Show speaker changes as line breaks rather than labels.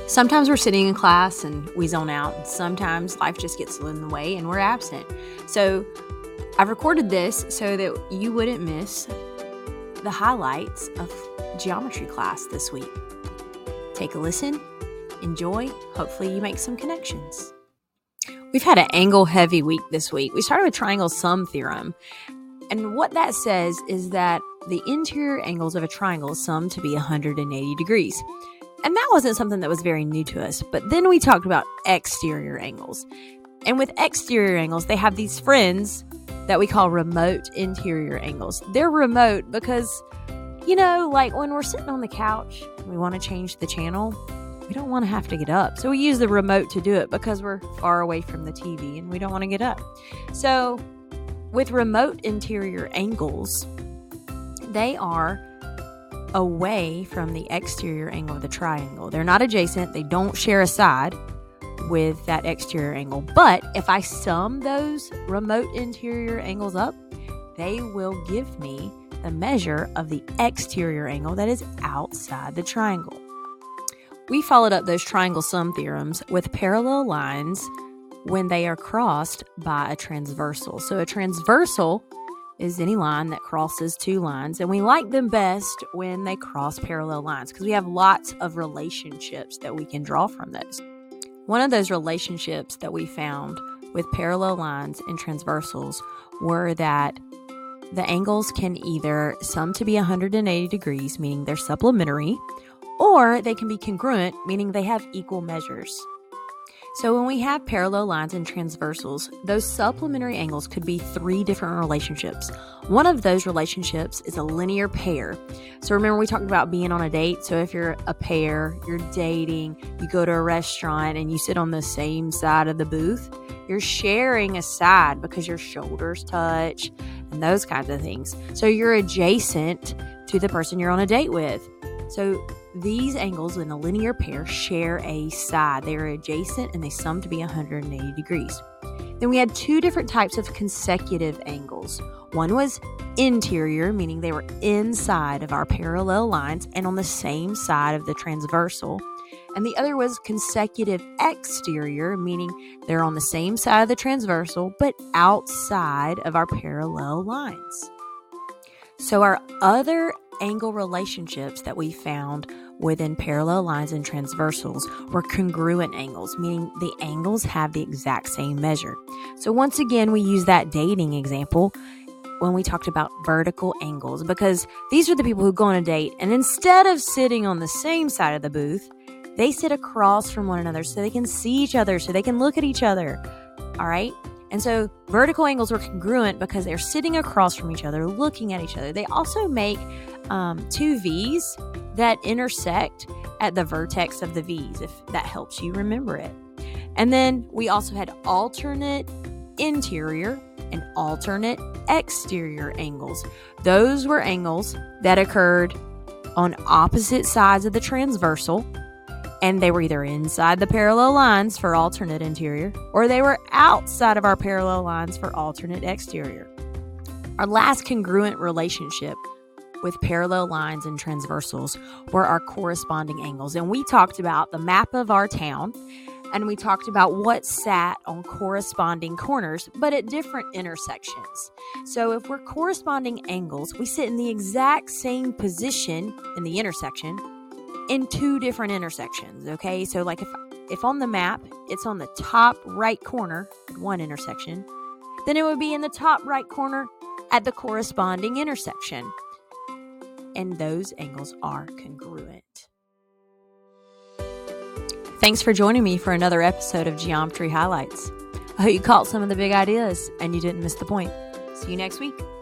Sometimes we're sitting in class and we zone out, and sometimes life just gets in the way and we're absent. So I've recorded this so that you wouldn't miss the highlights of geometry class this week. Take a listen, enjoy, hopefully you make some connections. We've had an angle-heavy week this week. We started with triangle sum theorem, and what that says is that the interior angles of a triangle sum to be 180 degrees. And that wasn't something that was very new to us. But then we talked about exterior angles. And with exterior angles, they have these friends that we call remote interior angles. They're remote because, like when we're sitting on the couch and we want to change the channel, we don't want to have to get up. So we use the remote to do it because we're far away from the TV and we don't want to get up. So with remote interior angles, they are away from the exterior angle of the triangle. They're not adjacent. They don't share a side with that exterior angle. But if I sum those remote interior angles up, they will give me the measure of the exterior angle that is outside the triangle. We followed up those triangle sum theorems with parallel lines when they are crossed by a transversal. So a transversal is any line that crosses two lines, and we like them best when they cross parallel lines because we have lots of relationships that we can draw from those. One of those relationships that we found with parallel lines and transversals were that the angles can either sum to be 180 degrees, meaning they're supplementary, or they can be congruent, meaning they have equal measures. So when we have parallel lines and transversals, those supplementary angles could be three different relationships. One of those relationships is a linear pair. So remember we talked about being on a date. So if you're a pair, you're dating, you go to a restaurant and you sit on the same side of the booth, you're sharing a side because your shoulders touch and those kinds of things. So you're adjacent to the person you're on a date with. So these angles in a linear pair share a side. They are adjacent and they sum to be 180 degrees. Then we had two different types of consecutive angles. One was interior, meaning they were inside of our parallel lines and on the same side of the transversal. And the other was consecutive exterior, meaning they're on the same side of the transversal but outside of our parallel lines. So our other angle relationships that we found within parallel lines and transversals were congruent angles, meaning the angles have the exact same measure. So once again, we use that dating example when we talked about vertical angles, because these are the people who go on a date and instead of sitting on the same side of the booth, they sit across from one another so they can see each other, so they can look at each other. All right? And so vertical angles are congruent because they're sitting across from each other, looking at each other. They also make two V's that intersect at the vertex of the V's, if that helps you remember it. And then we also had alternate interior and alternate exterior angles. Those were angles that occurred on opposite sides of the transversal, and they were either inside the parallel lines for alternate interior, or they were outside of our parallel lines for alternate exterior. Our last congruent relationship with parallel lines and transversals were our corresponding angles. And we talked about the map of our town, and we talked about what sat on corresponding corners, but at different intersections. So if we're corresponding angles, we sit in the exact same position in the intersection in two different intersections, okay? So like if on the map, it's on the top right corner at one intersection, then it would be in the top right corner at the corresponding intersection. And those angles are congruent. Thanks for joining me for another episode of Geometry Highlights. I hope you caught some of the big ideas and you didn't miss the point. See you next week.